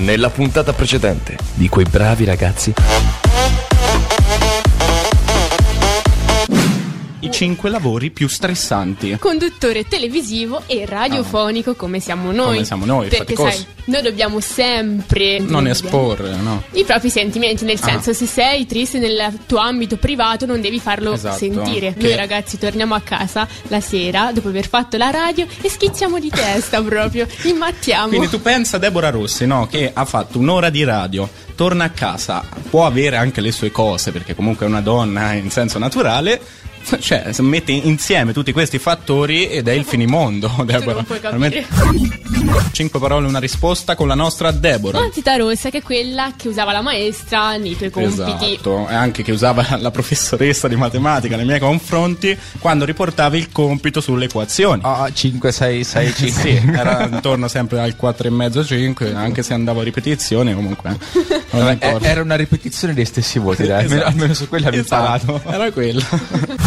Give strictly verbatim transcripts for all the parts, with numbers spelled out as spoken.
nella puntata precedente di Quei bravi ragazzi. I cinque lavori più stressanti. Conduttore televisivo e radiofonico, ah. come siamo noi. Come siamo noi, perché faticosi. sai, noi dobbiamo sempre non esporre, no, i propri sentimenti, nel senso, ah. se sei triste nel tuo ambito privato non devi farlo esatto. sentire. Che... Noi ragazzi torniamo a casa la sera dopo aver fatto la radio e schizziamo di testa proprio, immattiamo. Quindi tu pensa Deborah Rossi, no, che ha fatto un'ora di radio, torna a casa, può avere anche le sue cose perché comunque è una donna in senso naturale. Cioè, mette insieme tutti questi fattori ed è il finimondo. Deborah, non puoi capire. Cinque parole, una risposta con la nostra Deborah. Matita rossa, che è quella che usava la maestra nei tuoi compiti. Esatto, e anche che usava la professoressa di matematica nei miei confronti quando riportava il compito sulle equazioni. Ah, oh, cinque, sei, sei, cinque. Sì, era intorno sempre al quattro e mezzo, cinque, anche se andavo a ripetizione comunque. Non eh, era una ripetizione dei stessi voti, dai. Esatto. almeno, almeno su quella avevo esatto. imparato. Era quella.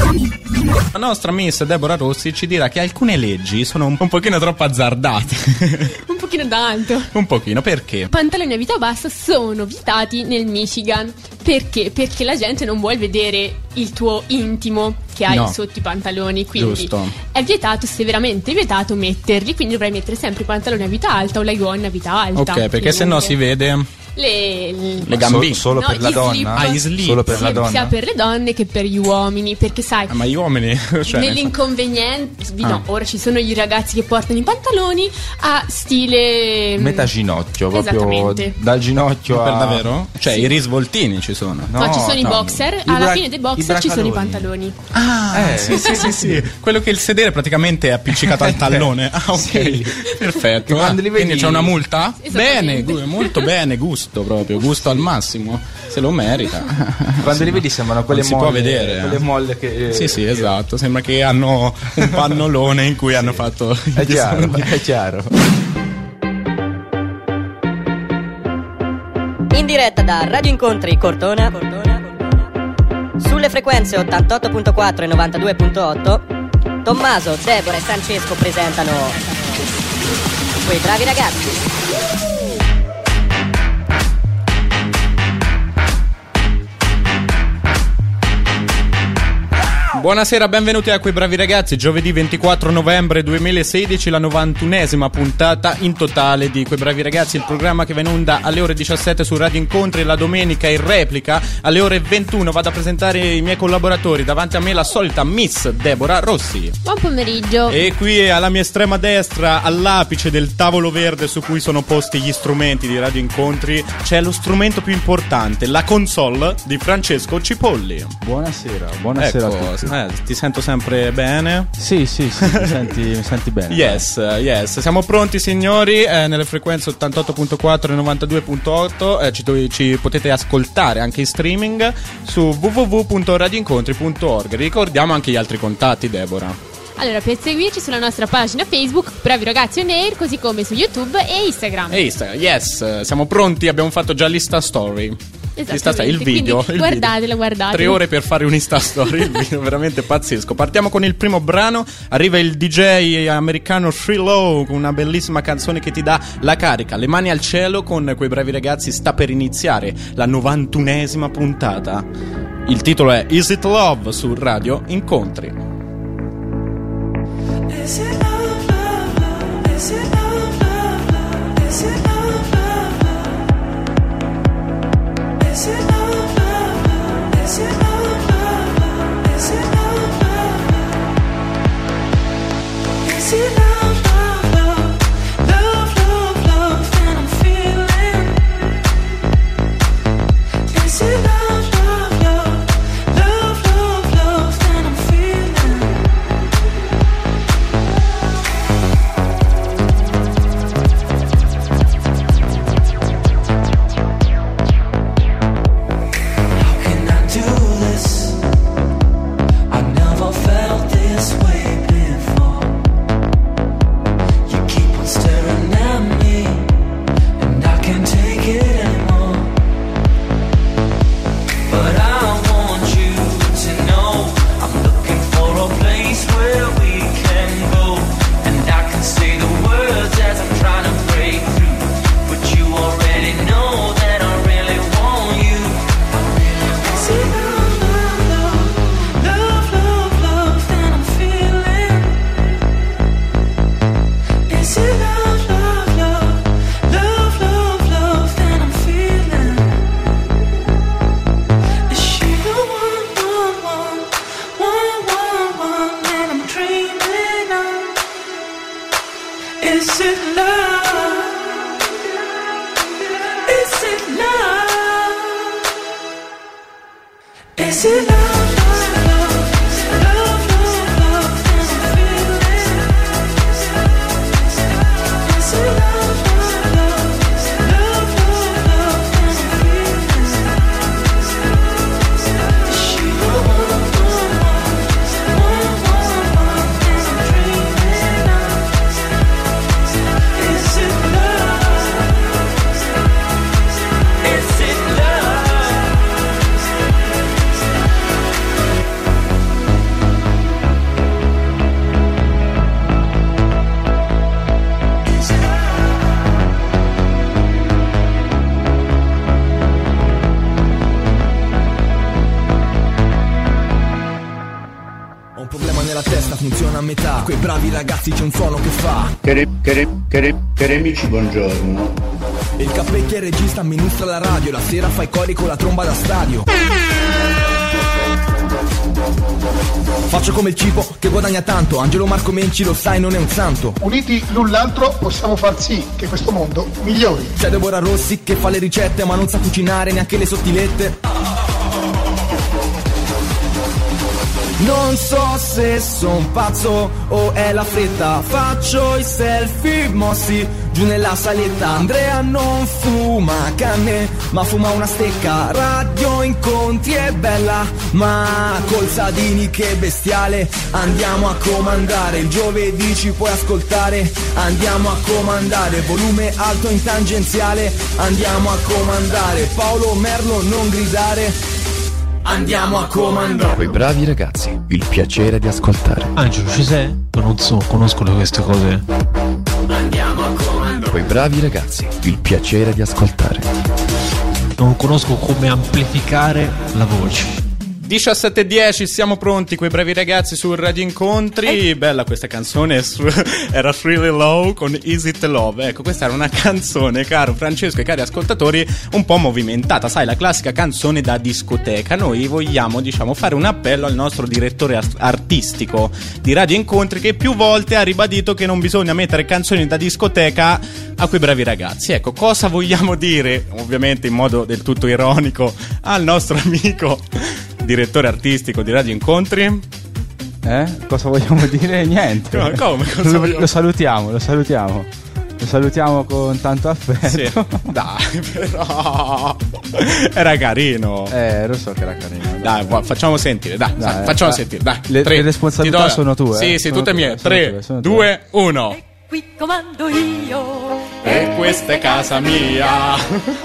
La nostra miss Deborah Rossi ci dirà che alcune leggi sono un, un pochino troppo azzardate. Un pochino tanto. Un pochino, perché? Pantaloni a vita bassa sono vietati nel Michigan. Perché? Perché la gente non vuole vedere il tuo intimo che hai no. sotto i pantaloni. Quindi giusto. È vietato, severamente vietato metterli. Quindi dovrai mettere sempre i pantaloni a vita alta o le gonne a vita alta. Ok, perché se no si vede... Le, le gambine. So, solo no, per la donna? Slip. Ah, i slip. Solo per sì, la donna? sia per le donne che per gli uomini. Perché sai, ah, ma gli uomini cioè, nell'inconveniente ah. no, ora ci sono i ragazzi che portano i pantaloni a stile metà ginocchio, proprio dal ginocchio per a... davvero? Cioè sì. I risvoltini ci sono. No, no ci sono no. i boxer. I alla bra- fine dei boxer ci sono i pantaloni. Ah, eh, sì, sì, sì, sì. Quello che il sedere praticamente è appiccicato al tallone. Ah, ok. Sì. Perfetto. Ah, vedi... Quindi c'è una multa? Bene, gu- molto bene, gusto proprio, gusto al massimo. Se lo merita. Quando sì, li vedi sembrano quelle non molle, si può vedere. Quelle molle che Sì, sì, esatto. Sembra che hanno un pannolone in cui sì. hanno fatto È chiaro, è chiaro. In diretta da Radio Incontri Cortona, Cortona, Cortona. Sulle frequenze ottantotto virgola quattro e novantadue virgola otto, Tommaso, Deborah e Francesco presentano Quei bravi ragazzi. Buonasera, benvenuti a Quei bravi ragazzi. Giovedì ventiquattro novembre duemilasedici, la novantunesima puntata in totale di Quei bravi ragazzi, il programma che va in onda alle ore diciassette su Radio Incontri, la domenica in replica alle ore ventuno. Vado a presentare i miei collaboratori. Davanti a me la solita Miss Deborah Rossi. Buon pomeriggio. E qui alla mia estrema destra, all'apice del tavolo verde su cui sono posti gli strumenti di Radio Incontri, c'è lo strumento più importante, la console di Francesco Cipolli. Buonasera, buonasera ecco, a tutti. Eh, ti sento sempre bene? Sì, sì, sì, mi, senti, mi senti bene. Yes, uh, yes. Siamo pronti signori, eh, nelle frequenze ottantotto virgola quattro e novantadue virgola otto, eh, ci, ci potete ascoltare anche in streaming su w w w punto radioincontri punto org. Ricordiamo anche gli altri contatti, Deborah. Allora, per seguirci sulla nostra pagina Facebook Bravi Ragazzi On Air, così come su YouTube e Instagram. E Instagram, yes, siamo pronti, abbiamo fatto già l'Insta Story. Insta il video, il guardatela, video. guardatela. Tre ore per fare un Insta Story, il video veramente pazzesco. Partiamo con il primo brano, arriva il D J americano Free Low con una bellissima canzone che ti dà la carica. Le mani al cielo, con Quei bravi ragazzi sta per iniziare la novantunesima puntata. Il titolo è Is It Love su Radio Incontri. Is it love, love, love? Is it love, love, love? Is it love, love, love? Is it love, love, love? Is it love, love, love? Is it love, love, love? Is it love, love, love? Love, love, love, and I'm feeling. Is it love, love, love? Love, love, love, and I'm feeling. Is it love? Is it love? Is it love? Funziona a metà, quei bravi ragazzi c'è un suono che fa. Cari, cari, cari, cari amici, buongiorno. E il cappecchio regista amministra la radio, la sera fai cori con la tromba da stadio. Faccio come il cibo che guadagna tanto, Angelo Marco Menci lo sai non è un santo. Uniti l'un l'altro possiamo far sì che questo mondo migliori. C'è Deborah Rossi che fa le ricette ma non sa cucinare neanche le sottilette. Non so se son pazzo o è la fretta, faccio i selfie mossi giù nella saletta. Andrea non fuma canne ma fuma una stecca. Radio Incontri è bella ma col Sadini che bestiale. Andiamo a comandare, il giovedì ci puoi ascoltare. Andiamo a comandare, volume alto in tangenziale. Andiamo a comandare, Paolo Merlo non gridare. Andiamo a comandare. Quei bravi ragazzi, il piacere di ascoltare. Angelo, ci sei? Io non so, conosco queste cose. Andiamo a comandare. Quei bravi ragazzi, il piacere di ascoltare. Non conosco come amplificare la voce. diciassette e dieci, siamo pronti, quei bravi ragazzi su Radio Incontri. Eh. Bella questa canzone, era Really Low con Is It Love. Ecco, questa era una canzone, caro Francesco e cari ascoltatori, un po' movimentata, sai, la classica canzone da discoteca. Noi vogliamo, diciamo, fare un appello al nostro direttore artistico di Radio Incontri, che più volte ha ribadito che non bisogna mettere canzoni da discoteca a quei bravi ragazzi. Ecco, cosa vogliamo dire, ovviamente in modo del tutto ironico, al nostro amico direttore artistico di Radio Incontri? Eh? Cosa vogliamo dire? Niente. No, come? Cosa lo, vogliamo... lo salutiamo, lo salutiamo. Lo salutiamo con tanto affetto. Sì, dai, però era carino. Eh, lo so che era carino. Dai, dai facciamo sentire, dai, dai sai, facciamo dai. sentire, dai. Le, tre, le responsabilità sono tue. Sì, eh? sì, sono tutte tue, mie. tre, due, uno. Qui comando io. E questa è casa mia.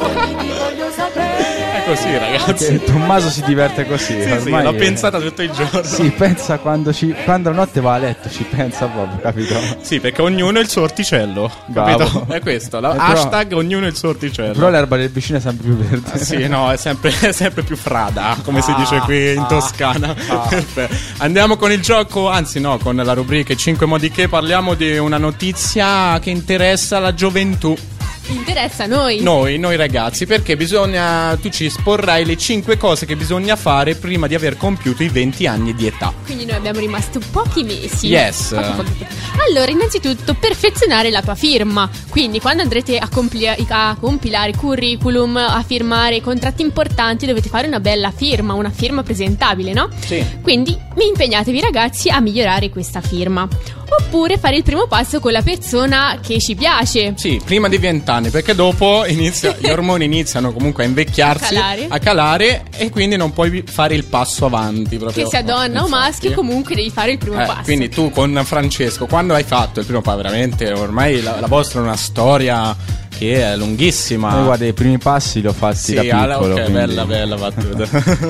Voglio sapere. È così, ragazzi. Che Tommaso si diverte così. Sì, sì, l'ho è... pensata tutto il giorno. Sì, pensa quando ci quando la notte va a letto, ci pensa proprio, capito? Sì, perché ognuno ha il suo orticello, capito? È questo, la... eh, hashtag però, ognuno ha il suo orticello. Però l'erba del vicino è sempre più verde. Ah, sì, no, è sempre, è sempre più frada, come ah, si dice qui in ah, Toscana. Ah. Andiamo con il gioco, anzi no, con la rubrica cinque modi che parliamo di una notizia che interessa la gioventù. Interessa noi. Noi, noi ragazzi, perché bisogna, tu ci esporrai le cinque cose che bisogna fare prima di aver compiuto i venti anni di età. Quindi noi abbiamo rimasto pochi mesi. Yes. Pochi, pochi. Allora, innanzitutto, perfezionare la tua firma. Quindi, quando andrete a, compli- a compilare curriculum, a firmare contratti importanti, dovete fare una bella firma, una firma presentabile, no? Sì. Quindi, impegnatevi ragazzi a migliorare questa firma. Oppure fare il primo passo con la persona che ci piace. Sì, prima di vent'anni, perché dopo inizia, gli ormoni iniziano comunque a invecchiarsi, a calare. a calare e quindi non puoi fare il passo avanti proprio. Che sia donna o maschio, comunque devi fare il primo eh, passo. Quindi tu con Francesco, quando hai fatto il primo passo, veramente ormai la, la vostra è una storia che è lunghissima. Noi guarda, i primi passi li ho fatti sì, da piccolo. Alla, ok, quindi... bella, bella battuta.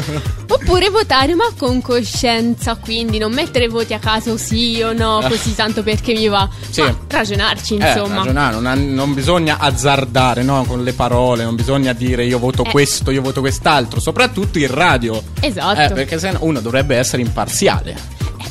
Oppure votare ma con coscienza, quindi non mettere voti a caso sì o no, così tanto perché mi va. Sì. Ma ragionarci, insomma. Eh, ragionare, non, non bisogna azzardare, no, con le parole, non bisogna dire io voto eh. questo, io voto quest'altro, soprattutto in radio. Esatto. Eh, perché se no uno dovrebbe essere imparziale.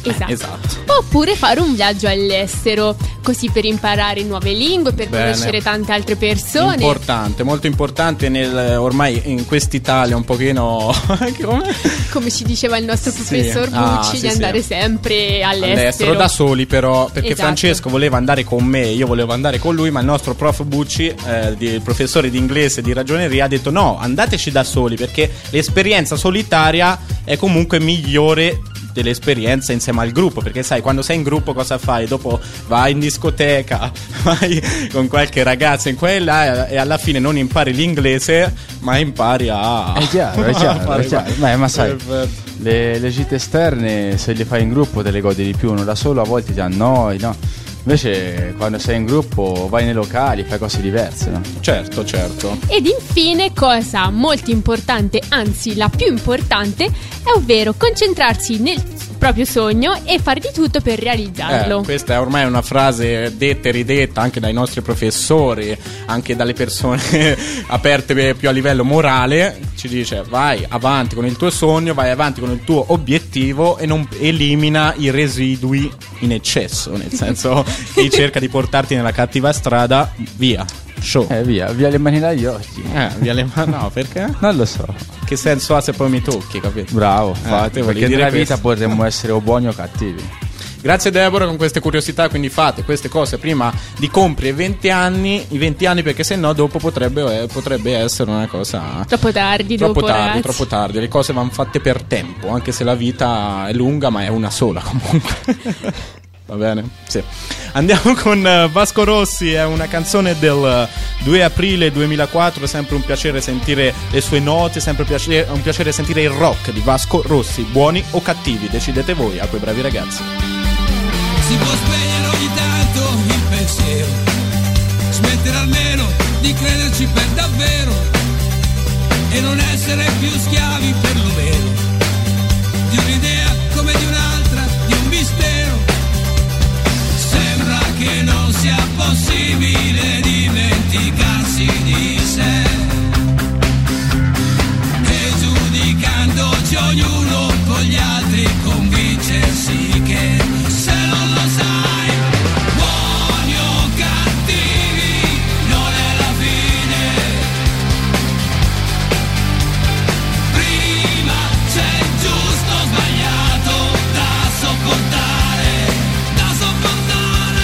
Esatto. Esatto. Oppure fare un viaggio all'estero, così per imparare nuove lingue, per Bene. conoscere tante altre persone. Importante, molto importante nel, ormai in quest'Italia un pochino come? Come ci diceva il nostro Sì. professor Ah, Bucci, sì, di andare sì. sempre all'estero. all'estero da soli, però, perché Esatto. Francesco voleva andare con me, io volevo andare con lui, ma il nostro prof Bucci, eh, di, il professore di inglese e di ragioneria, ha detto no, andateci da soli, perché l'esperienza solitaria è comunque migliore dell'esperienza insieme al gruppo, perché sai, quando sei in gruppo cosa fai? Dopo vai in discoteca, vai con qualche ragazza in quella e alla fine non impari l'inglese, ma impari a... È chiaro, è chiaro, è chiaro. Beh, ma sai, Perfetto. le, le gite esterne, se le fai in gruppo te le godi di più, uno da solo a volte ti annoi, no? Invece quando sei in gruppo vai nei locali, fai cose diverse, no? Certo, certo. Ed infine, cosa molto importante, anzi la più importante, è ovvero concentrarsi nel proprio sogno e fare di tutto per realizzarlo. Eh, questa è ormai una frase detta e ridetta anche dai nostri professori, anche dalle persone aperte più a livello morale. Ci dice vai avanti con il tuo sogno, vai avanti con il tuo obiettivo e non elimina i residui in eccesso, nel senso che cerca di portarti nella cattiva strada, via. Show. Eh via, via le mani dagli occhi. Eh, via le mani, no, perché? Non lo so. Che senso ha se poi mi tocchi, capito? Bravo, Eh, fate, volevi perché dire nella vita questo. potremmo essere o buoni o cattivi. Grazie Deborah con queste curiosità, quindi fate queste cose prima di compiere venti anni, i venti anni, perché sennò dopo potrebbe, eh, potrebbe essere una cosa Troppo tardi, troppo dopo, tardi, ragazzi. troppo tardi, le cose vanno fatte per tempo, anche se la vita è lunga, ma è una sola comunque. Va bene? Sì. Andiamo con uh, Vasco Rossi, è una canzone del uh, due aprile duemilaquattro, sempre un piacere sentire le sue note, sempre un piacere, un piacere sentire il rock di Vasco Rossi, buoni o cattivi, decidete voi, a quei bravi ragazzi. Si può spegnere ogni tanto il pensiero, smettere almeno di crederci per davvero e non essere più schiavi perlomeno di un'idea come di un'altra, di un mistero. Sembra che non sia possibile dimenticarsi di sé e giudicandoci ognuno con gli altri convincersi che se non lo sai, buoni o cattivi, non è la fine. Prima c'è il giusto o sbagliato da sopportare, da sopportare.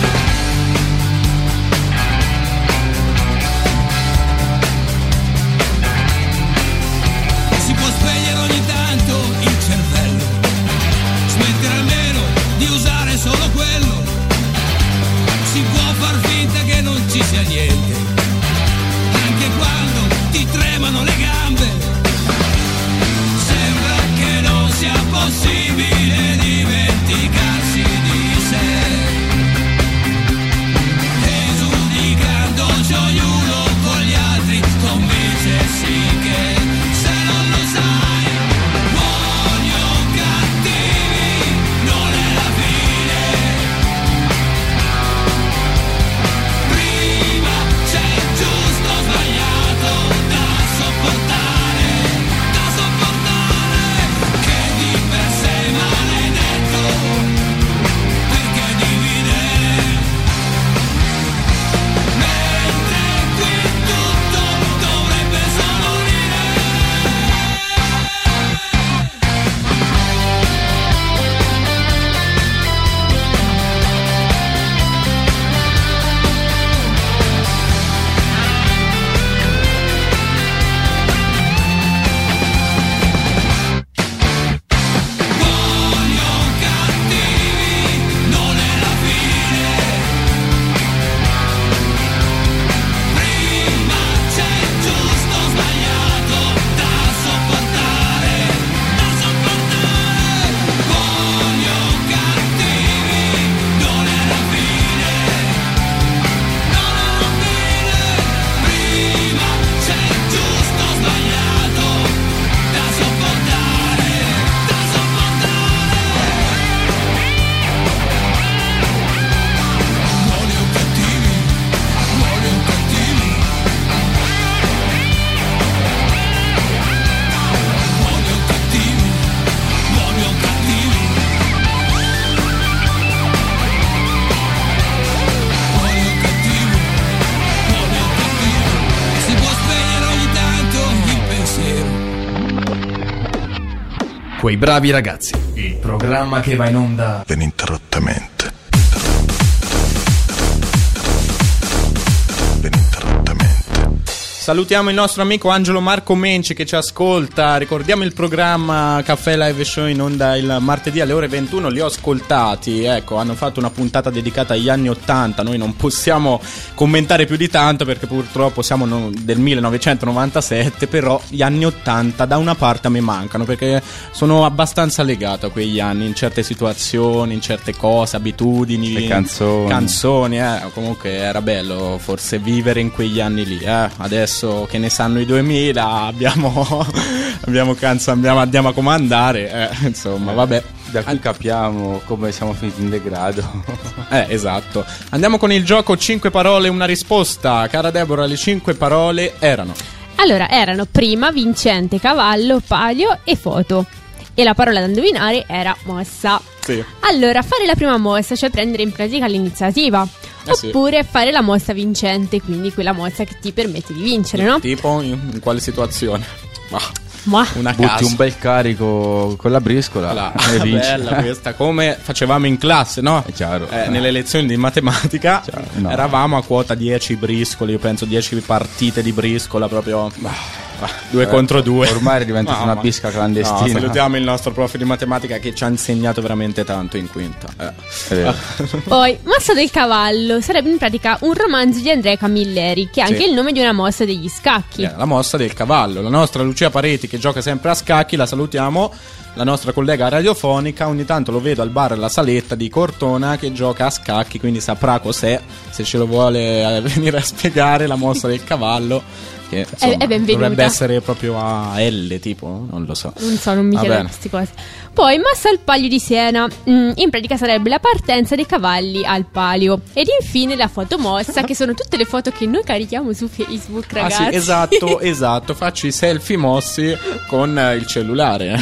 Si può spegnere ogni tanto il cervello, smettere almeno di usare solo quello. Si può far finta che non ci sia niente, anche quando ti tremano le gambe. Sembra che non sia possibile dimenticarsi di sé e giudicandoci ognuno con gli altri convincersi che se non lo sai, buoni o cattivi, non è la fine. Prima Quei bravi ragazzi, il programma che va in onda ininterrottamente. Salutiamo il nostro amico Angelo Marco Menci che ci ascolta. Ricordiamo il programma Caffè Live Show in onda il martedì alle ore ventuno. Li ho ascoltati, ecco, hanno fatto una puntata dedicata agli anni ottanta. Noi non possiamo commentare più di tanto perché purtroppo siamo no, del millenovecentonovantasette. Però gli anni ottanta da una parte a me mancano, perché sono abbastanza legato a quegli anni, in certe situazioni, in certe cose, abitudini, le canzoni, canzoni eh. Comunque era bello forse vivere in quegli anni lì, eh. Adesso che ne sanno i duemila abbiamo abbiamo canzo, andiamo, andiamo a comandare, eh, insomma, vabbè. Da qui capiamo come siamo finiti in degrado. Eh, esatto. Andiamo con il gioco cinque parole, una risposta. Cara Deborah, le cinque parole erano: allora, erano prima, vincente, cavallo, palio e foto. E la parola da indovinare era mossa. Sì. Allora, fare la prima mossa, cioè prendere in pratica l'iniziativa. Eh Oppure sì. fare la mossa vincente, quindi quella mossa che ti permette di vincere, no? Tipo in, in quale situazione? Ma Ma una butti casa. un bel carico con la briscola Voilà. e vinci. Bella questa, come facevamo in classe, no? È chiaro. Eh, nelle lezioni di matematica Chiaro, no. eravamo a quota dieci briscoli, io penso dieci partite di briscola proprio. Due eh, contro due. Ormai è diventata Mamma. una bisca clandestina. No, salutiamo il nostro prof di matematica che ci ha insegnato veramente tanto in quinta. Eh. È vero. Poi, mossa del cavallo sarebbe in pratica un romanzo di Andrea Camilleri, che è anche Sì. il nome di una mossa degli scacchi. Eh, la mossa del cavallo. La nostra Lucia Pareti che gioca sempre a scacchi, la salutiamo. La nostra collega radiofonica, ogni tanto lo vedo al bar alla Saletta di Cortona che gioca a scacchi, quindi saprà cos'è, se ce lo vuole eh, venire a spiegare la mossa del cavallo, che insomma, è benvenuta. dovrebbe essere proprio a L tipo, non lo so. Non so, non mi Va chiedo bene. queste cose. Poi, mossa al palio di Siena. Mm, in pratica sarebbe la partenza dei cavalli al palio. Ed infine la fotomossa, che sono tutte le foto che noi carichiamo su Facebook, ragazzi. Ah sì, esatto, esatto. Faccio i selfie mossi con eh, il cellulare.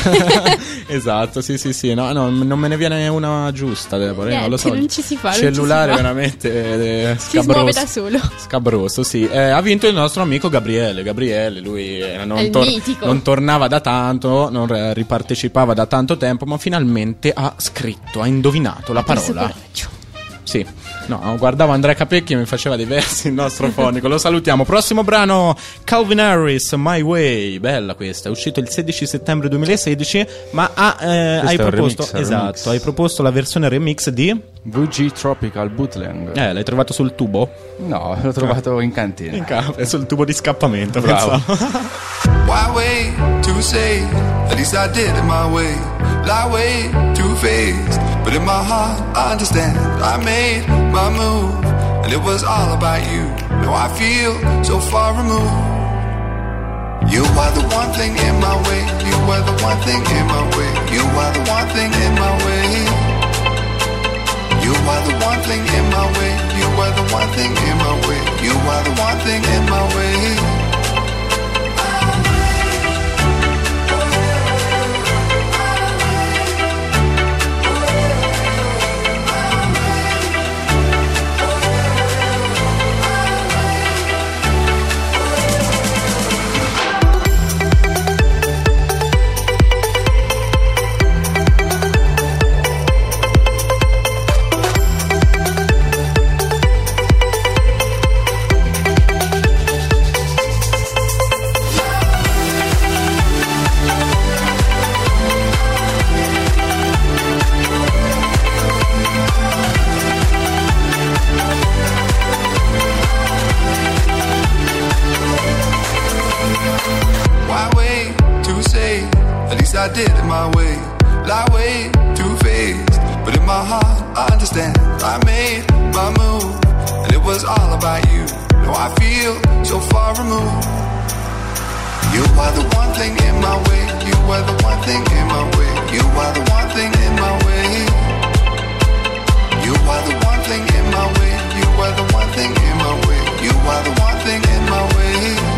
Esatto, sì, sì, sì. No, no, non me ne viene una giusta, Deborah, io non lo Niente, so. non ci si fa, non Cellulare ci si fa. veramente eh, Si smuove scabroso. da solo. Scabroso, sì. Eh, ha vinto il nostro amico Gabriele. Gabriele, lui eh, non, È il tor- mitico. non tornava da tanto, non eh, ripartecipava da tanto tempo, ma finalmente ha scritto, ha indovinato la Ha perso parola. coraggio. Sì, no, guardavo Andrea Capecchi e mi faceva dei versi il nostro fonico. Lo salutiamo. Prossimo brano, Calvin Harris, My Way. Bella questa, è uscito il sedici settembre duemilasedici. Ma ha, eh, hai è un proposto, remix, è un esatto, remix. hai proposto la versione remix di V G Tropical Bootleg. Eh, l'hai trovato sul tubo? No, l'ho trovato in cantina. In campo, è sul tubo di scappamento. Bravo. pensavo. Why wait to say? At least I did it my way. Lie way too faced, but in my heart I understand. I made my move, and it was all about you. Now I feel so far removed. You are the one thing in my way. You are the one thing in my way. You are the one thing in my way. You are the one thing in my way. You are the one thing in my way. You are the one thing in my way. Why wait to say? At least I did it my way. Lie way too faced, but in my heart I understand. I made my move, and it was all about you. Now I feel so far removed. You are the one thing in my way. You are the one thing in my way. You are the one thing in my way. You are the one thing in my way. You are the one thing in my way. You are the one thing in my way.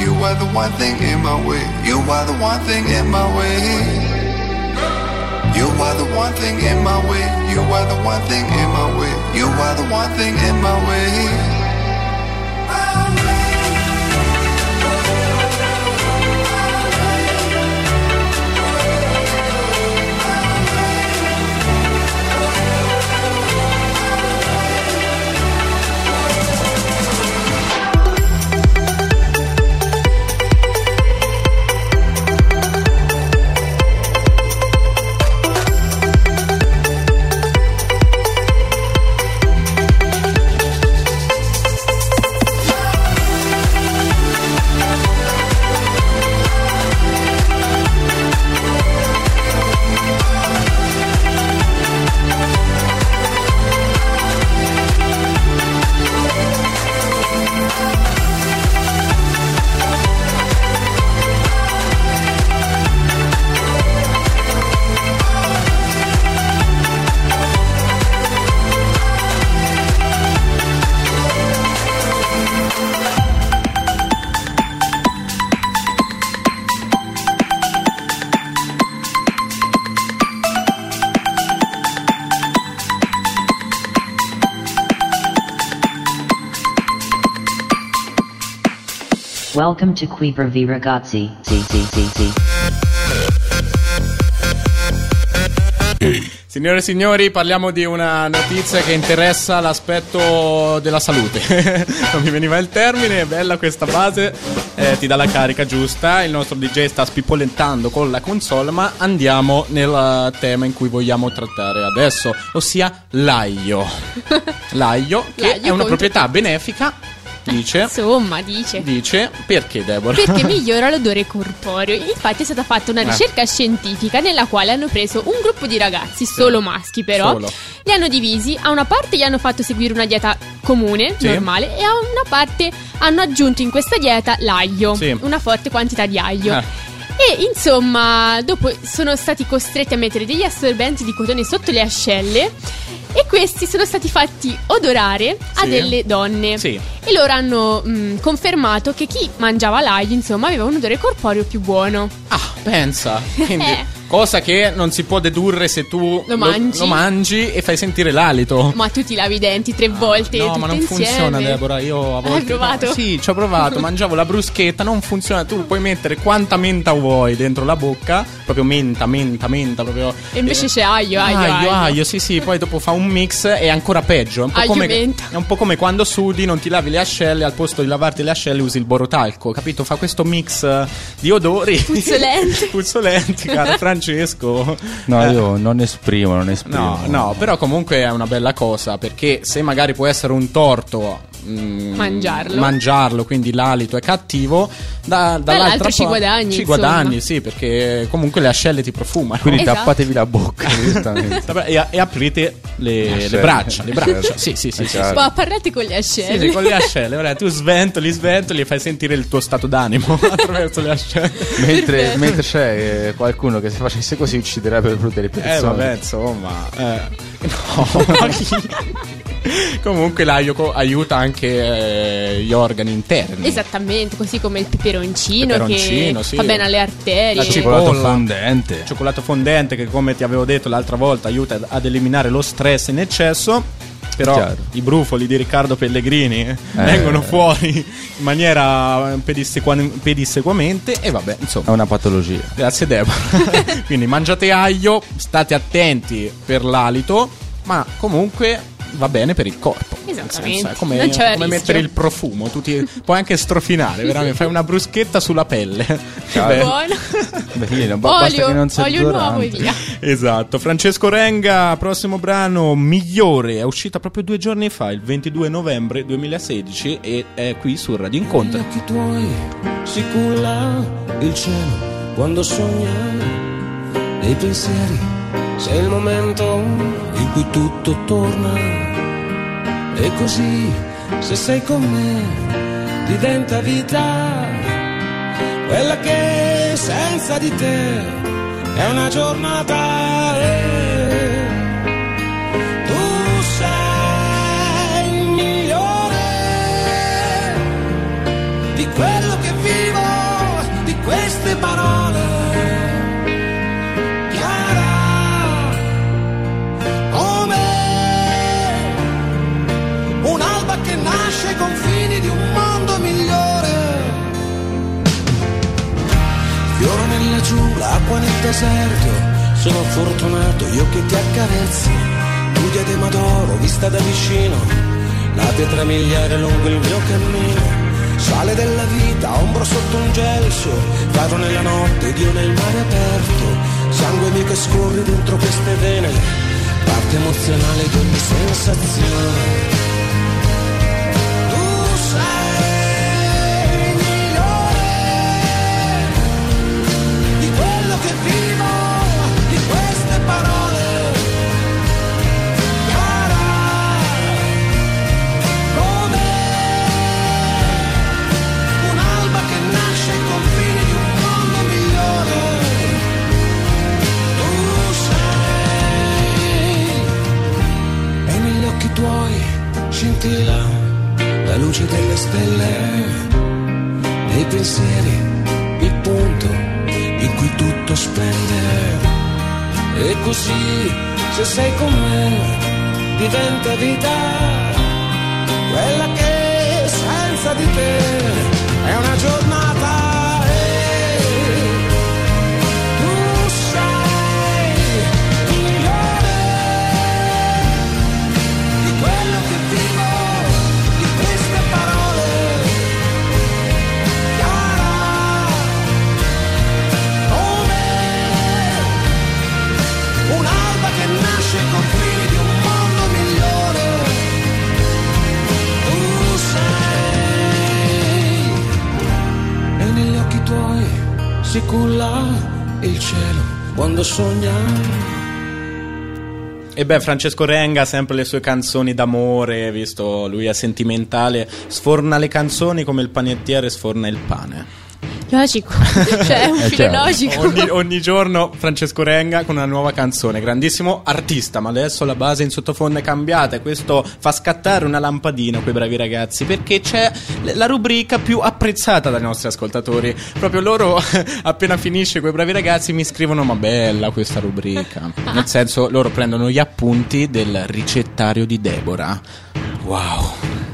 You are the one thing in my way. You are the one thing in my way. You are the one thing in my way. You are the one thing in my way. You are the one thing in my way. Welcome to Qui Bravi Ragazzi. Sì, sì, sì, sì. Signore e signori, parliamo di una notizia che interessa l'aspetto della salute. Non mi veniva il termine, è bella questa base, eh, ti dà la carica giusta. Il nostro D J sta spippolentando con la console, ma andiamo nel tema in cui vogliamo trattare adesso, ossia l'aglio. L'aglio, che L'aglio è una contro- proprietà benefica. Dice, Insomma, dice. dice, perché Deborah? Perché migliora l'odore corporeo. Infatti è stata fatta una Eh. ricerca scientifica nella quale hanno preso un gruppo di ragazzi, solo maschi però, Solo. li hanno divisi, a una parte gli hanno fatto seguire una dieta comune, Sì. normale, e a una parte hanno aggiunto in questa dieta l'aglio, Sì. una forte quantità di aglio. Eh. E insomma, dopo sono stati costretti a mettere degli assorbenti di cotone sotto le ascelle e questi sono stati fatti odorare a Sì. delle donne. Sì. E loro hanno mh, confermato che chi mangiava l'aglio, insomma, aveva un odore corporeo più buono. Ah, pensa. Quindi, Eh. cosa che non si può dedurre se tu Lo mangi. lo mangi e fai sentire l'alito. Ma tu ti lavi i denti tre volte No, tutte ma non insieme. funziona, Deborah. Io a volte. Hai provato? No, sì, ci ho provato. Mangiavo la bruschetta, non funziona. Tu puoi mettere quanta menta vuoi dentro la bocca, proprio menta, menta, menta. Proprio. E invece c'è aglio, aglio, aglio, aglio. aglio, sì, sì. Poi dopo fa un mix e è ancora peggio. È un po' Aglio come, menta. è un po' come quando sudi, non ti lavi le ascelle, al posto di lavarti le ascelle usi il borotalco, capito? Fa questo mix eh, di odori Puzzolenti. puzzolenti, caro Francesco. No, Eh, io non esprimo, non esprimo. No, no, però comunque è una bella cosa, perché se magari può essere un torto mm, Mangiarlo. mangiarlo, quindi l'alito è cattivo, da, dall'altra Dall'altro ci pa- guadagni, ci insomma. guadagni, sì, perché comunque le ascelle ti profumano. Quindi Esatto. tappatevi la bocca, giustamente. Vabbè, e, e aprite le, le Ascelle. braccia, le braccia. Certo. Sì, sì, sì, Eh, sì, chiaro. sì. Ma parlate con le ascelle. Sì, sì, con le ascelle, guarda, tu sventoli, sventoli e fai sentire il tuo stato d'animo attraverso le ascelle. Mentre, Perfetto. mentre c'è eh, qualcuno che se facesse così ucciderebbe proprio delle persone. Eh vabbè, insomma, eh. No. Comunque l'aglio co- aiuta anche eh, gli organi interni. Esattamente, così come il peperoncino, Peperoncino, che sì. fa bene alle arterie. La Cioccolato cipolla. fondente. Cioccolato fondente che, come ti avevo detto l'altra volta, aiuta ad eliminare lo stress in eccesso. Però Chiaro. i brufoli di Riccardo Pellegrini eh, vengono fuori in maniera pedissequa- pedissequamente e vabbè, È insomma. una patologia. Grazie Deborah. Quindi mangiate aglio, state attenti per l'alito, ma comunque va bene per il corpo. Nel Esattamente. senso, è come, Non c'è come rischio. mettere il profumo, tu ti puoi anche strofinare, veramente, fai una bruschetta sulla pelle. Che Chiaro. bello. Buono. Bellino, ba- basta Olio, che non sia olio nuovo e deodorante. via. Esatto, Francesco Renga, prossimo brano Migliore, è uscita proprio due giorni fa, il ventidue novembre duemilasedici e è qui su Radio Incontri. Negli occhi tuoi si culla il cielo quando sogni dei pensieri, sei il momento in cui tutto torna e così se sei con me diventa vita quella che senza di te è una giornata e tu sei il migliore di quello che vivo queste parole, chiara come un'alba che nasce ai confini di un mondo migliore. Fiore nella giungla, acqua nel deserto, sono fortunato io che ti accarezzo. Tu diadema d'oro vista da vicino, la pietra miliare lungo il mio cammino. Sale della vita, ombro sotto un gelso, vado nella notte, Dio nel mare aperto. Sangue mio che scorre dentro queste vene, parte emozionale di ogni sensazione. Che vivo di queste parole, chiara come un'alba che nasce ai confini di un mondo migliore. Tu sei, e negli occhi tuoi scintilla la luce delle stelle, nei pensieri il punto in cui tutto splende. E così se sei con me diventa vita, quella che senza di te è una giornata. E tu sei migliore di quello che vivo, di queste parole. Un'alba che nasce ai confini di un mondo migliore. Tu sei, e negli occhi tuoi si culla il cielo quando sogna. E beh, Francesco Renga, sempre le sue canzoni d'amore, visto lui è sentimentale, sforna le canzoni come il panettiere sforna il pane. Logico, cioè è un È filo chiaro. logico. Ogni, ogni giorno Francesco Renga con una nuova canzone, grandissimo artista, ma adesso la base in sottofondo è cambiata e questo fa scattare una lampadina a quei bravi ragazzi, perché c'è la rubrica più apprezzata dai nostri ascoltatori. Proprio loro appena finisce quei bravi ragazzi mi scrivono: ma bella questa rubrica. Nel senso, loro prendono gli appunti del ricettario di Deborah. Wow.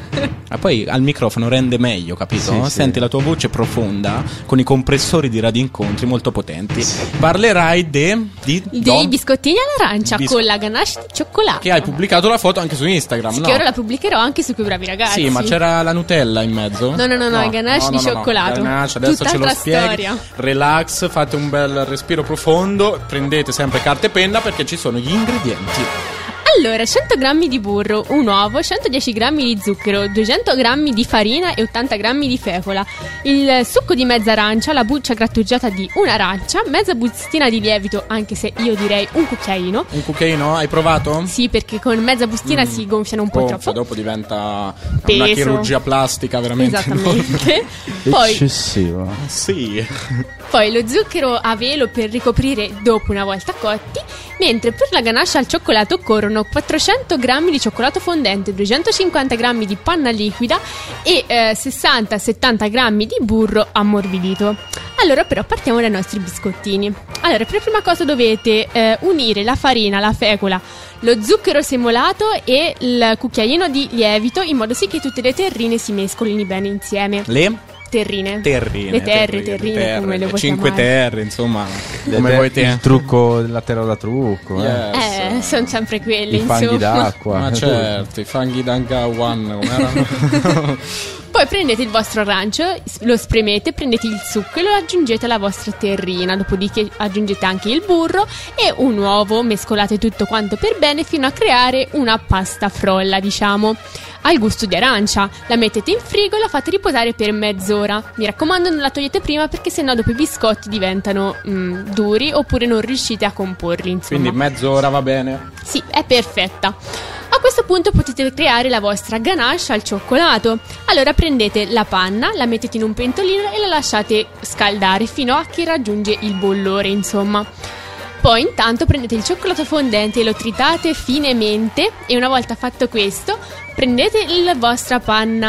Ma poi al microfono rende meglio, capito? Sì, Senti sì. la tua voce profonda con i compressori di Radio Incontri molto potenti. Parlerai de, di Dei Don, biscottini all'arancia Bis- con la ganache di cioccolato. che hai pubblicato la foto anche su Instagram, no? Che ora la pubblicherò anche su quei bravi ragazzi. Sì, ma c'era la Nutella in mezzo? No, no, no, no, il ganache di cioccolato. Ganache, adesso ce lo Tutt'altra spieghi. storia. Relax, fate un bel respiro profondo, prendete sempre carta e penna perché ci sono gli ingredienti. Allora, cento grammi di burro, un uovo, centodieci grammi di zucchero, duecento grammi di farina e ottanta grammi di fecola, il succo di mezza arancia, la buccia grattugiata di un'arancia, mezza bustina di lievito, anche se io direi un cucchiaino. Un cucchiaino, hai provato? Sì, perché con mezza bustina Mm. si gonfiano un po' Gonfia, troppo. dopo diventa Peso. una chirurgia plastica veramente Esattamente. Poi, Eccessivo. sì. poi lo zucchero a velo per ricoprire dopo una volta cotti, mentre per la ganache al cioccolato occorrono quattrocento grammi di cioccolato fondente, duecentocinquanta grammi di panna liquida e eh, sessanta settanta grammi di burro ammorbidito. Allora però partiamo dai nostri biscottini. Allora, per prima cosa dovete eh, unire la farina, la fecola, lo zucchero semolato e il cucchiaino di lievito in modo sì che tutte le terrine si mescolino bene insieme. Le? Terrine. Terrine. Le terre, terrine, terre, come le vuoi cinque chiamare. terre, insomma. Le Come te- vuoi te. Il trucco della terra da trucco. Yes. Eh, sono sempre quelli, I fanghi insomma. d'acqua. Ma certo, i fanghi d'Anga One, come erano? Poi prendete il vostro arancio, lo spremete, prendete il succo e lo aggiungete alla vostra terrina. Dopodiché aggiungete anche il burro e un uovo, mescolate tutto quanto per bene fino a creare una pasta frolla, diciamo, al gusto di arancia. La mettete in frigo e la fate riposare per mezz'ora. Mi raccomando, non la togliete prima perché sennò dopo i biscotti diventano mm, duri oppure non riuscite a comporli, insomma. Quindi mezz'ora va bene. Sì, è perfetta. A questo punto potete creare la vostra ganache al cioccolato. Allora prendete la panna, la mettete in un pentolino e la lasciate scaldare fino a che raggiunge il bollore, insomma. Poi intanto prendete il cioccolato fondente e lo tritate finemente e una volta fatto questo prendete la vostra panna,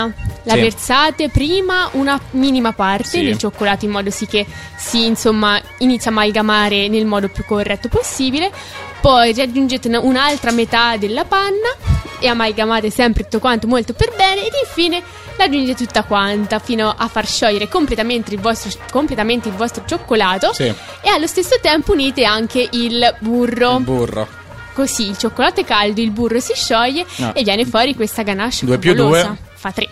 La Sì. versate prima una minima parte Sì. del cioccolato in modo sì che si insomma inizia a amalgamare nel modo più corretto possibile. Poi aggiungete una- un'altra metà della panna e amalgamate sempre tutto quanto molto per bene ed infine la aggiungete tutta quanta fino a far sciogliere completamente il vostro, completamente il vostro cioccolato Sì. e allo stesso tempo unite anche il burro. Il burro. Così il cioccolato è caldo, il burro si scioglie No. e viene fuori questa ganache Due più favolosa. due. Fa tre.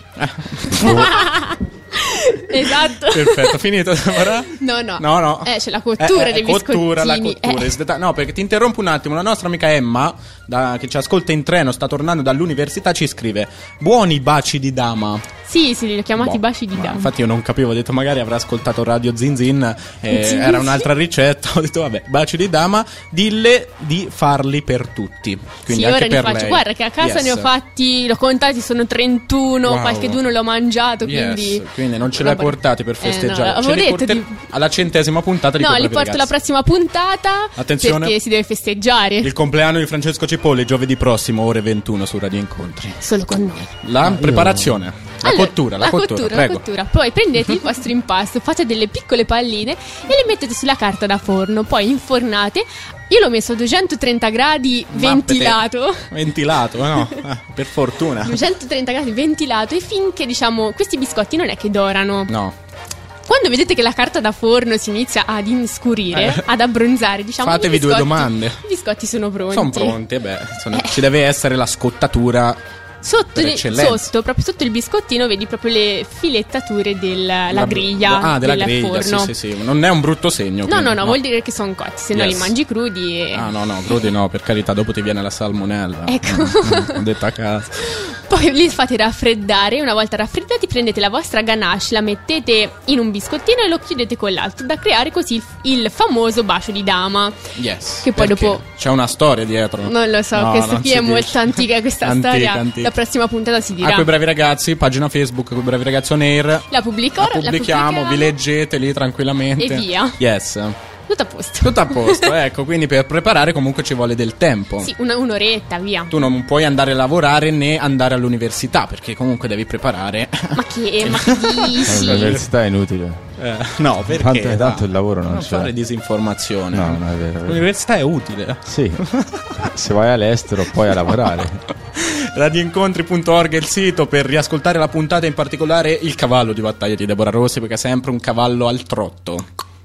Esatto. Perfetto, finito. Ora? No, no. No, no. Eh, c'è la cottura Eh, eh, dei cottura, la biscottini. cottura. Eh. il deta- No, perché ti interrompo un attimo. La nostra amica Emma, da- che ci ascolta in treno, sta tornando dall'università, ci scrive: buoni baci di dama. Sì, sì, li ho chiamati Boh, baci di ma dama. Infatti io non capivo, ho detto magari avrà ascoltato Radio Zin Zin, eh, Zin era Zin. un'altra ricetta, ho detto vabbè, baci di dama, dille di farli per tutti. Quindi Sì, anche ora li per faccio. lei. Guarda che a casa Yes. ne ho fatti, l'ho contati, sono trentuno, Wow. qualche d'uno l'ho mangiato, Yes, quindi... quindi non ce l'hai Roba- portati per Eh, no, festeggiare. avevo Ce li detto porter- di- alla centesima puntata di No, Quei li Bravi porto la Ragazzi. prossima puntata. Attenzione. Perché si deve festeggiare. Il compleanno di Francesco Cipolli giovedì prossimo, ore ventuno su Radio Incontri. Solo con noi. La preparazione, la Allora, cottura, la, la cottura, cottura, prego. la cottura. Poi prendete il vostro impasto, fate delle piccole palline e le mettete sulla carta da forno. Poi infornate. Io l'ho messo a duecentotrenta gradi ventilato. Ventilato, no? Ah, per fortuna. duecentotrenta gradi ventilato e finché diciamo questi biscotti non è che dorano. No. Quando vedete che la carta da forno si inizia ad inscurire, Eh. ad abbronzare, diciamo Fatevi i due biscotti- domande. I biscotti sono pronti. Sono pronti, beh, sono- ci deve essere la scottatura Sotto, per le- eccellenza. sotto, proprio sotto il biscottino, vedi proprio le filettature della la griglia Ah, della del griglia, forno. sì, sì, sì. Non è un brutto segno. No, quindi, no, no, vuol dire che sono cotti, se no Yes. li mangi crudi e... Ah, no, no, crudi no, per carità, dopo ti viene la salmonella. Ecco. Mm, ho detto a casa. Poi li fate raffreddare. Una volta raffreddati prendete la vostra ganache, la mettete in un biscottino e lo chiudete con l'altro, da creare così il, il famoso bacio di dama. Yes. Che poi perché dopo- c'è una storia dietro. Non lo so, No, questa non qui si è dice. molto antica questa Antica, storia. antica. La prossima puntata si dirà. A Quei Bravi Ragazzi, pagina Facebook, Quei Bravi Ragazzi on Air. La pubblico, La la pubblichiamo, pubblicherò. vi leggete lì tranquillamente. E via. Yes. Tutto a posto. Tutto a posto, ecco, quindi per preparare comunque ci vuole del tempo. Sì, una- un'oretta, via. Tu non puoi andare a lavorare né andare all'università perché comunque devi preparare. Ma che, ma che dici? L'università è inutile. Eh, no, perché? Tanto, tanto No, il lavoro non non c'è. fare disinformazione. No, non è vero, è vero. L'università è utile. Sì. Se vai all'estero poi a lavorare. radioincontri punto org è il sito per riascoltare la puntata, in particolare il cavallo di battaglia di Deborah Rossi, perché è sempre un cavallo al trotto.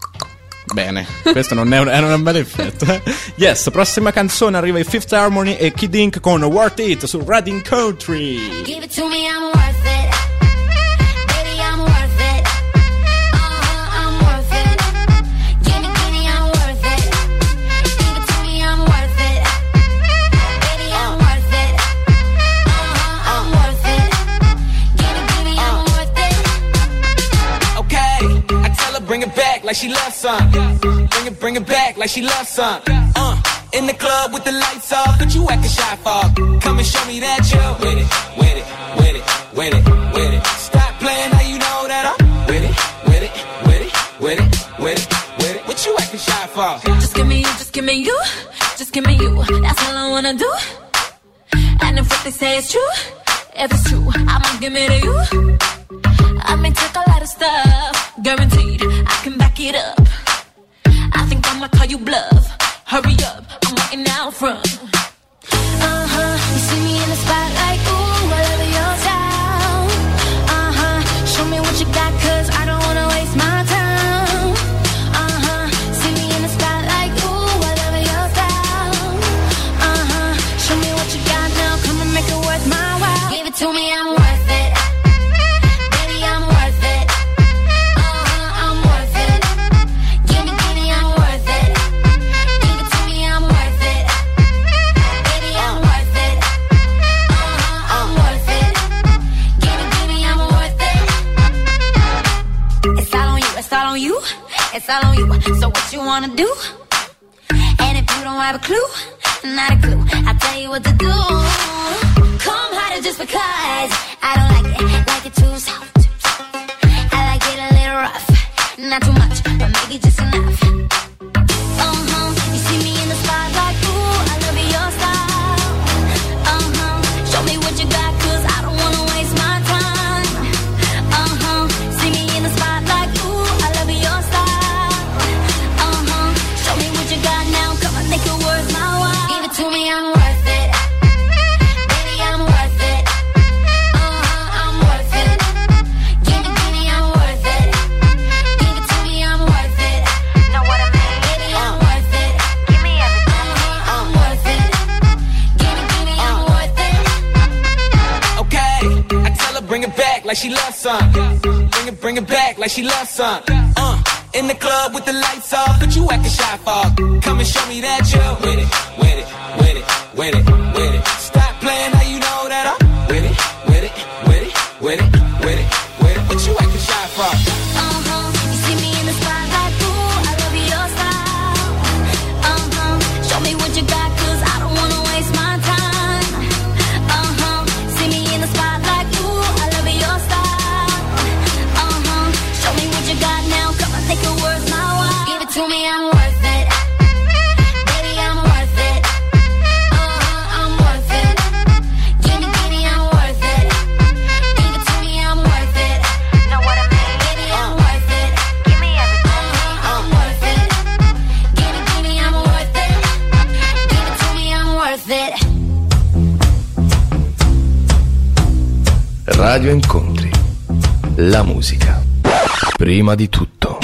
Bene, questo non è un, era un bel effetto. eh. Yes, prossima canzone arriva i Fifth Harmony e Kid Ink con Worth It su Radio Incontri. Give it to me, I'm worth it. Baby, I'm worth it. Uh-huh, I'm worth it. Give me, give me, I'm worth it. Give it to me, I'm worth it. Baby, I'm worth it. Uh-huh, I'm worth it. Give me, give me, I'm worth it. Okay, I tell her bring it back like she loves some. Bring it, bring it back like she loves some. Uh, in the club with the lights off, but you acting shy for. Come and show me that you're with it, with it, with it, with it, with it. Stop playing now you know that I'm with it, with it, with it, with it, with it, with it. What you acting shy for? Just give me you, just give me you, just give me you. That's all I wanna do. And if what they say is true, if it's true, I'ma give it to you. I may take a lot of stuff, guaranteed I can back it up. I think I'ma call you bluff. Hurry up, I'm waiting out front. Uh-huh, you see me in the spotlight, ooh, I love your style. Uh-huh, show me what you got, cause I don't wanna waste my time. Uh-huh, see me in the spotlight, ooh, I love your style. Uh-huh, show me what you got now, come and make it worth my while. Give it to me, I'm worth it. Baby, I'm worth it. Uh-huh, I'm worth it. Give me, give me, I'm worth it. Give it to me, I'm worth it. Baby, I'm worth it. Uh-huh, I'm worth it. Give me, give me, I'm worth it. It's all on you, it's all on you, it's all on you. So what you wanna do? And if you don't have a clue, not a clue, I'll tell you what to do. Come harder just because I don't like it, like it too soft. I like it a little rough, not too much, but maybe just enough. Uh-huh, you see me in the spotlight, ooh, I love your style. Uh-huh, show me what you got, cause I don't wanna waste my time. bring it back like she loves some. Bring it, bring it back like she loves some. Uh, in the club with the lights off, but you acting shy for. Come and show me that you with it, with it, with it, with it, with it. Stop playing, now you know that I'm with it, with it, with it, with it, with it, with it. What you acting shy for? Uh-huh, you see me in the spotlight, ooh, I love your style. Uh-huh, show me what you got, cause I don't wanna waste my time. Uh-huh, see me in the spotlight, ooh, I love your style. Uh-huh, show me what you got now, come on, think it worth my while. Give it to me, I'm worth it. Baby, I'm worth it. Uh-huh, I'm worth it. Give me, give me, I'm worth it. Give it to me, I'm worth it. Know what I mean? Baby, I'm worth it. Give me everything. Uh-huh, I'm worth it. Give me, give me, I'm worth it. Give it to me, I'm worth it. Radio Incontri. La musica. Prima di tutto.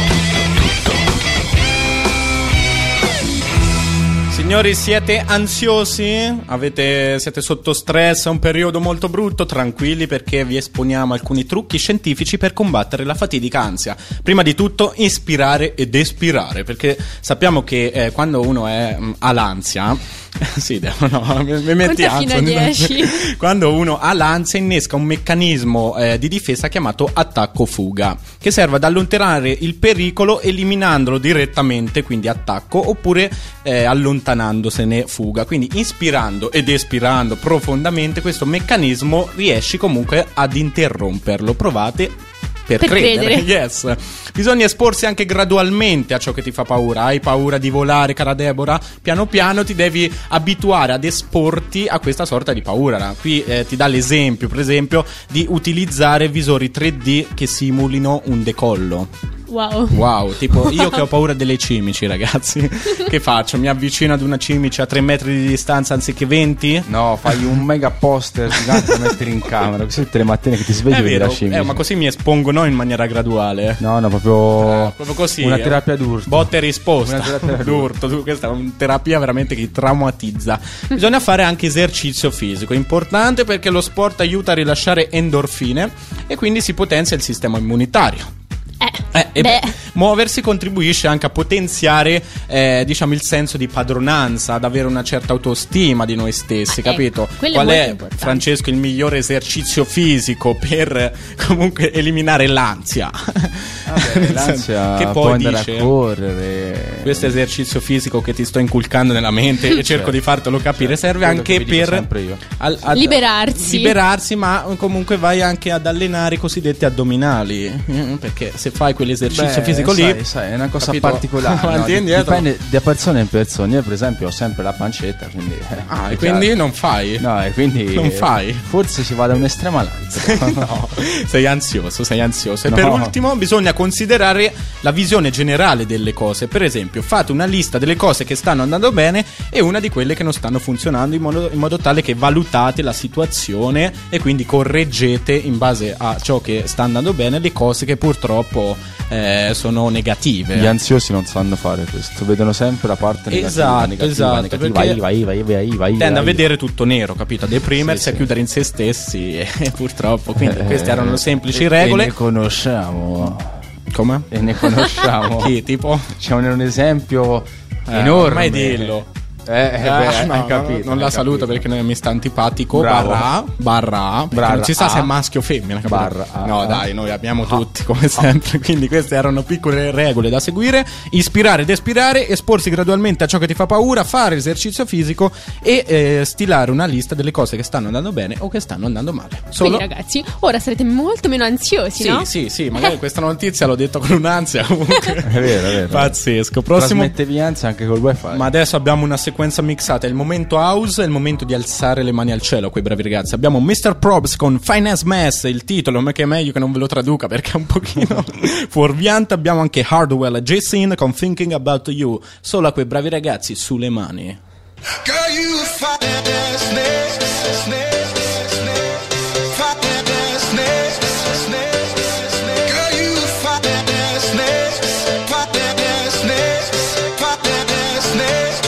Signori, siete ansiosi? Avete, siete sotto stress? È un periodo molto brutto? Tranquilli, perché vi esponiamo alcuni trucchi scientifici per combattere la fatidica ansia. Prima di tutto, ispirare ed espirare, perché sappiamo che eh, quando uno è mh, ha l'ansia sì, devo, no, mi, mi metti Conta fino a dieci. Quando uno ha l'ansia innesca un meccanismo eh, di difesa chiamato attacco-fuga, che serve ad allontanare il pericolo eliminandolo direttamente, quindi attacco, oppure eh, allontanandosene fuga. Quindi ispirando ed espirando profondamente questo meccanismo riesci comunque ad interromperlo. Provate per, Per credere. credere. Yes. Bisogna esporsi anche gradualmente a ciò che ti fa paura. Hai paura di volare, cara Deborah? Piano piano ti devi abituare ad esporti a questa sorta di paura. Qui eh, ti dà l'esempio, per esempio, di utilizzare visori tre D che simulino un decollo. Wow. Wow, tipo io che ho paura delle cimici, ragazzi, che faccio? Mi avvicino ad una cimice a tre metri di distanza anziché venti? No, fai un mega poster gigante da mettere in camera, così tutte le mattine che ti svegli È vedi vero, la cimice. eh, ma così mi espongo no in maniera graduale. No, no, proprio, Eh, proprio così. una eh. terapia d'urto. Botta e risposta. Una terapia d'urto. Tu- Questa è una terapia veramente che traumatizza. Bisogna fare anche esercizio fisico. Importante perché lo sport aiuta a rilasciare endorfine e quindi si potenzia il sistema immunitario. Eh, e beh, muoversi contribuisce anche a potenziare eh, diciamo il senso di padronanza, ad avere una certa autostima di noi stessi, Ah, capito? ecco, quello Qual è è, molto importante. Francesco, il migliore esercizio fisico per eh, comunque eliminare l'ansia? Vabbè, l'ansia che può poi andare dice a correre. questo esercizio fisico che ti sto inculcando nella mente e cerco Certo. di fartelo capire, Certo, serve quello anche che vi dico per sempre io. al- ad- Liberarsi. liberarsi, ma comunque vai anche ad allenare i cosiddetti addominali, eh, perché se fai quell'esercizio Beh, fisico sai, lì, sai, è una cosa capito? particolare. Avanti no? e indietro. Dipende da persona in persona. Io, per esempio, ho sempre la pancetta. Quindi, eh, Ah, è e quindi chiaro. non fai? No, e quindi Non fai? Forse si va da un estremo all'altro. No, sei ansioso, sei ansioso. E No. per ultimo bisogna considerare la visione generale delle cose. Per esempio, fate una lista delle cose che stanno andando bene e una di quelle che non stanno funzionando, in modo, in modo tale che valutate la situazione e quindi correggete in base a ciò che sta andando bene le cose che purtroppo eh, sono negative. Gli ansiosi non sanno fare questo, vedono sempre la parte negativa. Esatto, negativa, esatto, negativa. perché Vai, vai, vai, vai, vai, tende a vai. vedere tutto nero, capito? A deprimersi, Sì, a sì. chiudere in se stessi e, e purtroppo. Quindi Eh, queste erano semplici e- regole. E ne conosciamo. Come? E ne conosciamo. Chi, tipo? C'è un, un esempio Eh, enorme. mai dillo. Eh, eh, beh, Ah, no, hai no, capito, non hai la saluto capito. perché mi sta antipatico. Bravo. Barra A, barra A, perché Barra non si sa A. se è maschio o femmina, capito? Barra A. No, dai, noi abbiamo tutti come sempre. Quindi queste erano piccole regole da seguire: ispirare ed espirare, esporsi gradualmente a ciò che ti fa paura, fare esercizio fisico e eh, stilare una lista delle cose che stanno andando bene o che stanno andando male. Solo Quindi ragazzi, ora sarete molto meno ansiosi, sì, no? sì, sì, magari questa notizia l'ho detto con un'ansia comunque. È vero, è vero. Pazzesco. Prossimo. Trasmettevi ansia anche col wifi. Ma adesso abbiamo una sequenza mixata. È il momento house, è il momento di alzare le mani al cielo, quei bravi ragazzi. Abbiamo mister Probs con Finance Mess, il titolo, ma che è meglio che non ve lo traduca perché è un pochino fuorviante. Abbiamo anche Hardwell e Jason con Thinking About You. Solo a quei bravi ragazzi sulle mani. Girl, you finance snakes, snakes, snakes, finance snakes, snakes, snakes. Girl, you finance snakes, finance snakes, finance snakes.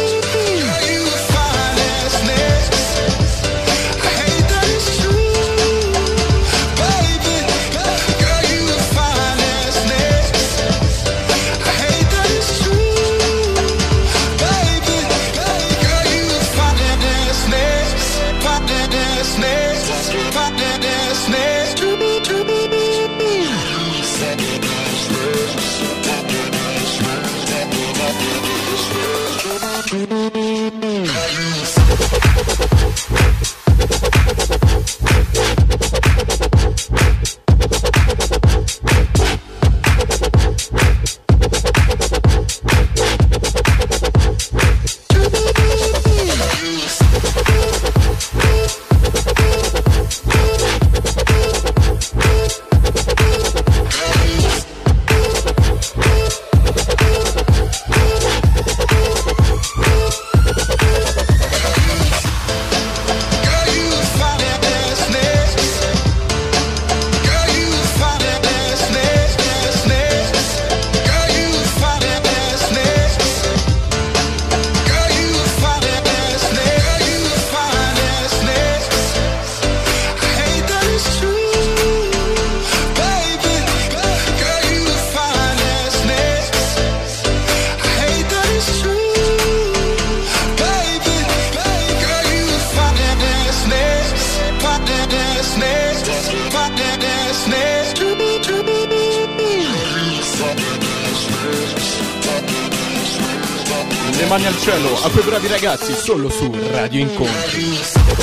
Girl, you finance snakes. I hate that it's true. le mani al cielo a quei bravi ragazzi solo su Radio Incontri.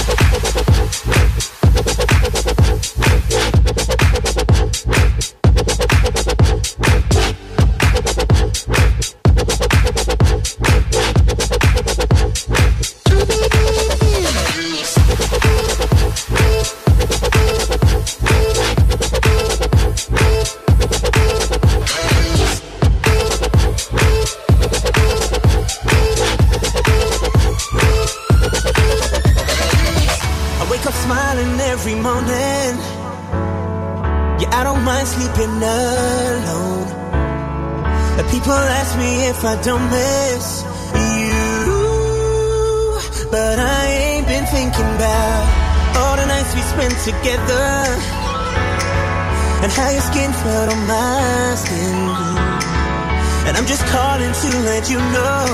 Every morning, yeah, I don't mind sleeping alone. And people ask me if I don't miss you, but I ain't been thinking about all the nights we spent together and how your skin felt on my skin. And I'm just calling to let you know,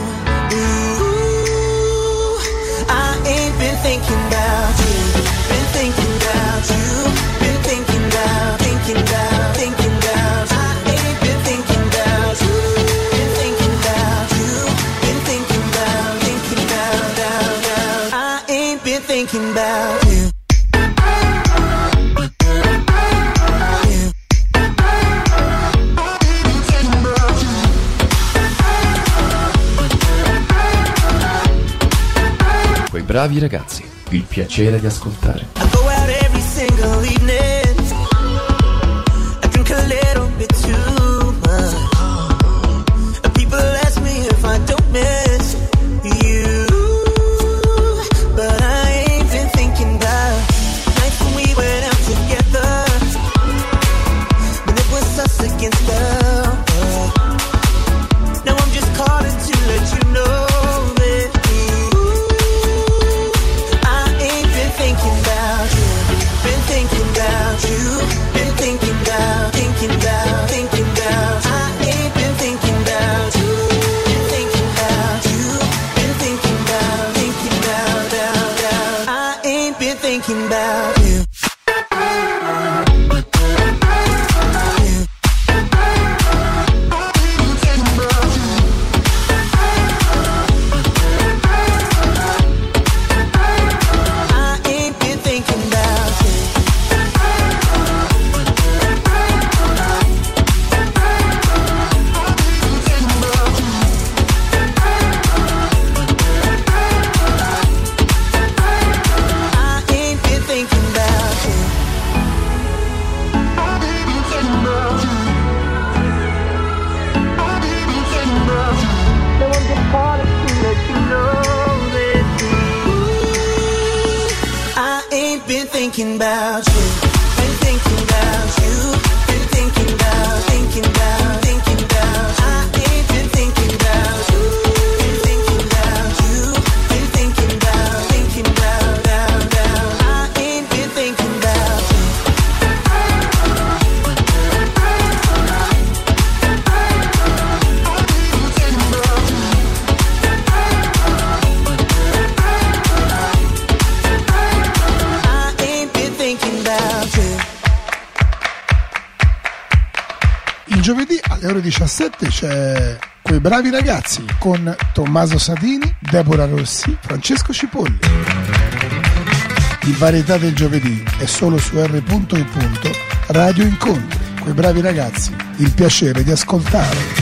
ooh, I ain't been thinking about you. Been thinking about you, been thinking about, thinking about, thinking about. I ain't been thinking about you, been thinking about you, been thinking about, thinking about, about, about. I ain't been thinking about you. Quei bravi ragazzi, il piacere di ascoltare. I go out every single evening. I drink a little bit too much. And people ask me if I don't miss you, but I ain't been thinking about nights when we went out together, when it was us against the world. Now I'm just calling to let you know that thinking about you, been thinking about you, been thinking about, thinking about, thinking about. I ain't been thinking about you, been thinking about you, been thinking about, thinking about, about, about. I ain't been thinking about you. Thinking about you, been thinking about you, been thinking about, thinking about, thinking about. I ain't been thinking about you, been thinking about you, been thinking about, thinking about, about, about. I ain't been thinking about you. Il giovedì alle ore diciassette c'è Quei bravi ragazzi con Tommaso Sadini, Deborah Rossi, Francesco Cipolli. Il varietà del giovedì è solo su R I. Radio Incontri. Quei bravi ragazzi, il piacere di ascoltare.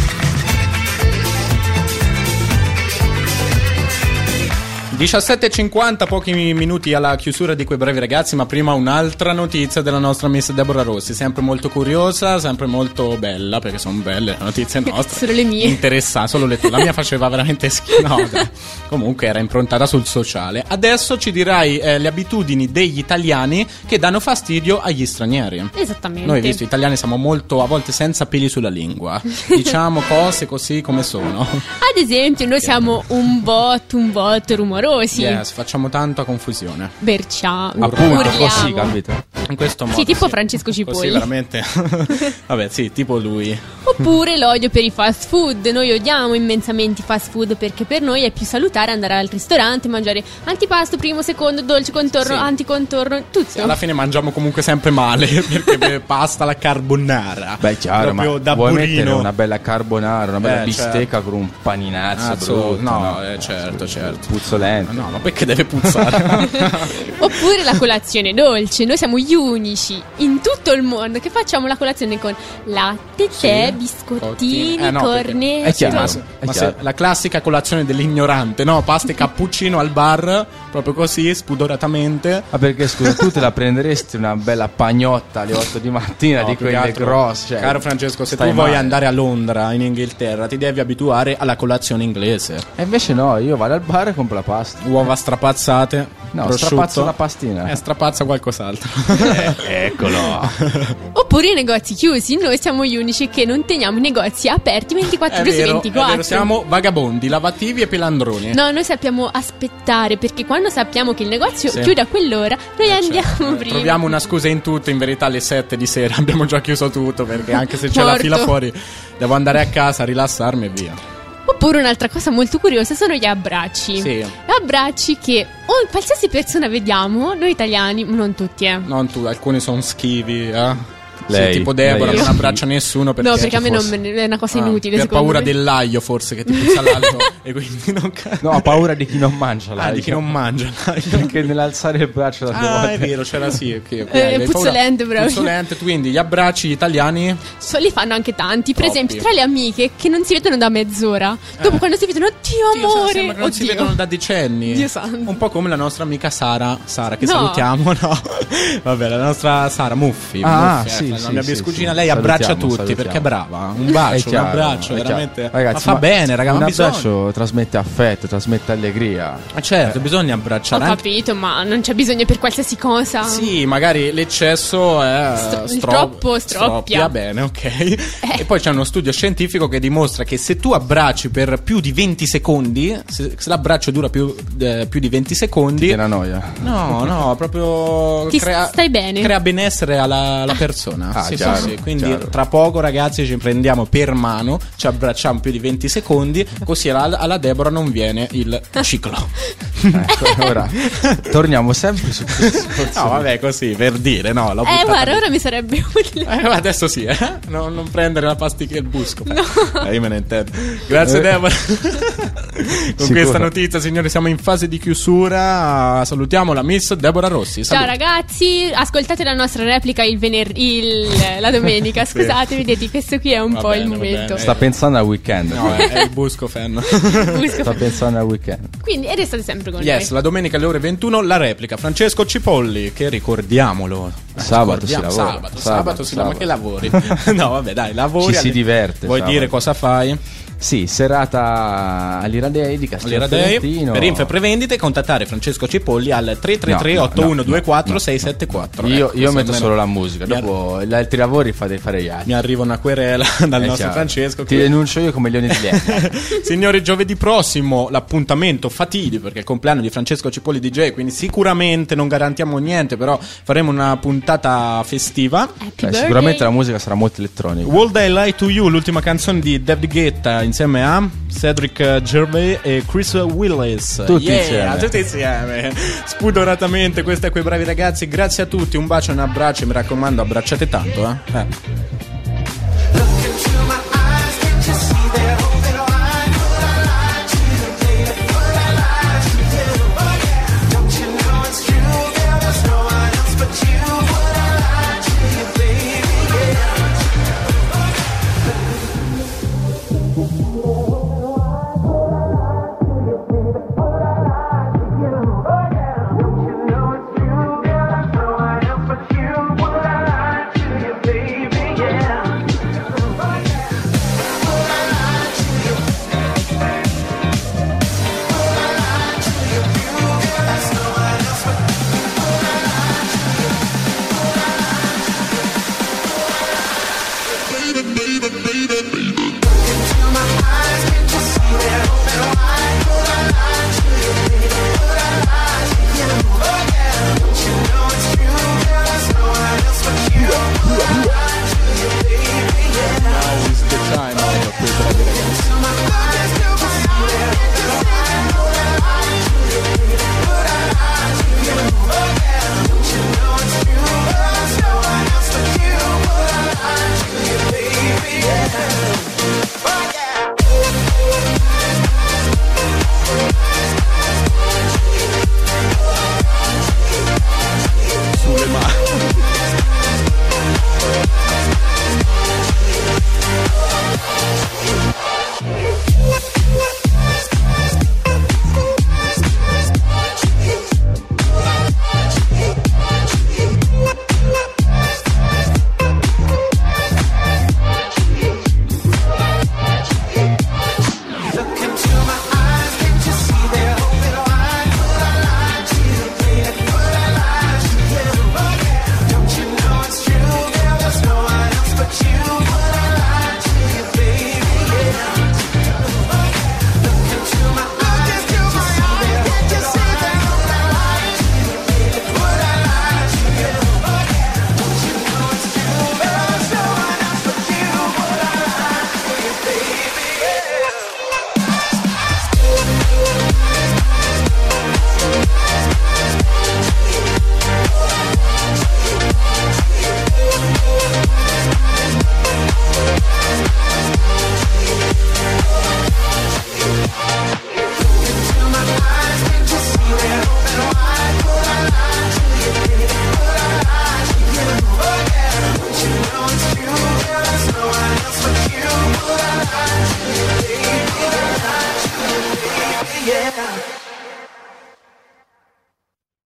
diciassette e cinquanta, pochi minuti alla chiusura di Quei bravi ragazzi, ma prima un'altra notizia della nostra Miss Deborah Rossi, sempre molto curiosa, sempre molto bella, perché sono belle le notizie nostre. Solo le mie. Interessante, solo le tue. La mia faceva veramente schifo. No, comunque era improntata sul sociale. Adesso ci dirai eh, le abitudini degli italiani che danno fastidio agli stranieri. Esattamente. Noi, visto, italiani siamo molto, a volte senza peli sulla lingua. Diciamo cose così come sono. Ad esempio, noi siamo un bot, un bot rumorosi. Yes, facciamo tanta confusione. Berciamo, appunto, urliamo. così, capito? In questo modo. Sì, tipo sì. Francesco Così Cipolli. veramente. Vabbè, sì, tipo lui. Oppure l'odio per i fast food. Noi odiamo immensamente i fast food perché per noi è più salutare andare al ristorante, mangiare antipasto, primo, secondo, dolce, contorno, Sì. anticontorno, tutto. Alla fine mangiamo comunque sempre male perché beh, pasta alla carbonara. Beh, chiaro, ma proprio da vuoi burino. mettere una bella carbonara, una bella Eh, bistecca certo. con un paninazzo Cazzo, brutto, no, eh, certo, certo. puzzolente. No, ma perché deve puzzare? Oppure la colazione dolce. Noi siamo gli unici in tutto il mondo che facciamo la colazione con latte, tè, biscottini, Eh, no, perché- cornetto. È chiaro. Ma, se- È ma chiaro. se- la classica colazione dell'ignorante, no? Pasta e cappuccino al bar, proprio così, spudoratamente. Ma perché scusa, tu te la prenderesti una bella pagnotta alle otto di mattina No, di più che quelle altro, grosse? Cioè, caro Francesco, se stai tu vuoi male. andare a Londra, in Inghilterra, ti devi abituare alla colazione inglese. E invece no, io vado al bar e compro la pasta. Uova strapazzate. No, prosciutto. strapazzo una pastina. Eh, strapazza qualcos'altro. Eccolo. Oppure i negozi chiusi. Noi siamo gli unici che non teniamo i negozi aperti ventiquattro È ore su vero, è ventiquattro. vero, siamo vagabondi, lavativi e pelandroni. No, noi sappiamo aspettare perché quando sappiamo che il negozio Sì. chiude a quell'ora, noi Eh, andiamo certo. prima. Troviamo una scusa in tutto, in verità alle sette di sera abbiamo già chiuso tutto perché anche se c'è la Morto. fila fuori devo andare a casa, rilassarmi e via. Oppure un'altra cosa molto curiosa sono gli abbracci. Sì. Abbracci che oh, qualsiasi persona vediamo, noi italiani, non tutti, eh. Non tu, alcuni sono schivi, eh. Lei, sì, tipo Deborah lei. non abbraccia nessuno perché, No, perché a me non forse- me ne- è una cosa Ah, inutile. per secondo paura me. dell'aglio forse che ti puzza l'alito e quindi non ca- No, ho paura di chi non mangia l'aglio. Ah, di chi non mangia l'aglio. Perché nell'alzare il braccio da due Ah, volte. è vero, c'era sì, ok, ok, Eh, hai paura- puzzolente proprio. Puzzolente, quindi gli abbracci italiani. So, li fanno anche tanti. Per Troppi. esempio, tra le amiche che non si vedono da mezz'ora. Dopo, Eh. quando si vedono, Dio Dio, amore, sembra che non si oddio. vedono da decenni. Dio santo. Un po' come la nostra amica Sara, Sara che No. salutiamo, no? Vabbè, la nostra Sara Muffi, Ah, Muffi, sì, ecco, sì, la mia sì, biscugina, sì. lei abbraccia Salutiamo, tutti salutiamo. perché è brava. Un È bacio, chiaro, un abbraccio, è chiaro. veramente. Ragazzi, ma fa ma bene, raga, un ma bisogna. abbraccio trasmette affetto, trasmette allegria. Ma certo, bisogna Ho abbracciare anche. capito, ma non c'è bisogno per qualsiasi cosa. Sì, magari l'eccesso è Stro- il stro- troppo stroppia. bene, ok. E poi c'è uno studio scientifico che dimostra che se tu abbracci per più di venti secondi, se, se l'abbraccio dura più, eh, più di venti secondi, È una noia. no, no, proprio Ti crea, stai bene? crea benessere alla, alla persona. Ah, sì, chiaro, sì, sì. Quindi chiaro. tra poco, ragazzi, ci prendiamo per mano, ci abbracciamo più di venti secondi, così alla, alla Deborah non viene il ciclo. Ecco, ora torniamo sempre su questo discorso. No, vabbè, così per dire, no. L'ho Eh, buttata guarda, lì. ora mi sarebbe utile. Eh, ma adesso sì, eh? Non, non prendere la pasticca e il busco. Eh, io me ne intendo. Grazie, Eh. Deborah. Con Sicuro. questa notizia, signori, siamo in fase di chiusura. Salutiamo la Miss Deborah Rossi. Ciao Saluti. ragazzi, ascoltate la nostra replica il venerdì, il- la domenica. Sì. Scusate, vedete, questo qui è un Va po' bene, il va momento. bene. Sta pensando al weekend. No, è, è il busco fan. Busco. Sta pensando al weekend. Quindi, e restate sempre con Yes, noi. la domenica alle ore ventuno la replica. Francesco Cipolli, che ricordiamolo. Eh, Sabato si ricordiamo- lavora. Sabato, Sabato, sabato si lavora. Ma che lavori? sabato. No, vabbè, dai, lavori. Ci si alle- diverte, Vuoi sabato. dire cosa fai? Sì, serata all'Iradei di Castel Day. Fiorentino. Per info e prevendite contattare Francesco Cipolli al tre tre tre No, no, otto uno due quattro no, sei sette quattro. Io, Ecco, io se metto almeno solo la musica, mi ar- dopo gli altri lavori fate fare gli altri. mi arriva una querela dal È nostro chiaro. Francesco. Ti che- denuncio io come Leone di Letta. Signori, giovedì prossimo l'appuntamento fatidico perché è il compleanno di Francesco Cipolli D J, quindi sicuramente non garantiamo niente, però faremo una puntata festiva. Happy Beh, birthday. sicuramente la musica sarà molto elettronica. Would I Lie to You, l'ultima canzone di David Guetta insieme a Cedric Gervais e Chris Willis. Tutti Yeah, insieme. tutti insieme. Spudoratamente, questi e quei bravi ragazzi. Grazie a tutti, un bacio e un abbraccio. Mi raccomando, abbracciate tanto, eh. eh.